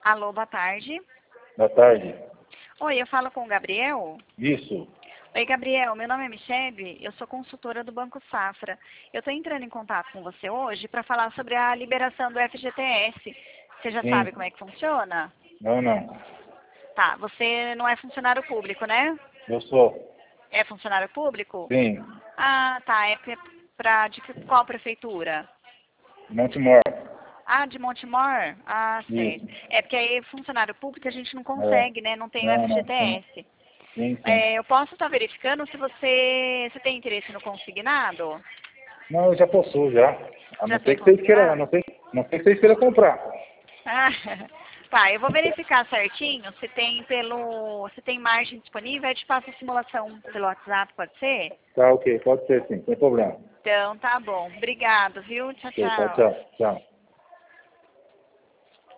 Alô, boa tarde. Boa tarde. Oi, eu falo com o Gabriel? Isso. Oi, Gabriel, meu nome é Michele, eu sou consultora do Banco Safra. Eu estou entrando em contato com você hoje para falar sobre a liberação do FGTS. Você já sabe Sim. como é que funciona? Não. Tá, você não é funcionário público, né? Eu sou. É funcionário público? Sim. Ah, tá, é de qual prefeitura? Montemor. Ah, de Montemor? Ah, sei. Isso. É porque aí funcionário público a gente não É. consegue, né? Não tem o Não. Sim. FGTS. Sim. É, eu posso estar verificando se você tem interesse no consignado? Não, eu já possuo já. A Já não tem ser que vocês queiram, a consignado? não ser que vocês queiram comprar. Ah, tá, eu vou verificar certinho se tem margem disponível, eu te passo a simulação pelo WhatsApp, pode ser? Tá, ok. Pode ser sim, sem problema. Então, tá bom. Obrigado, viu? Tchau, Ok, tchau, tchau. tchau. Tchau.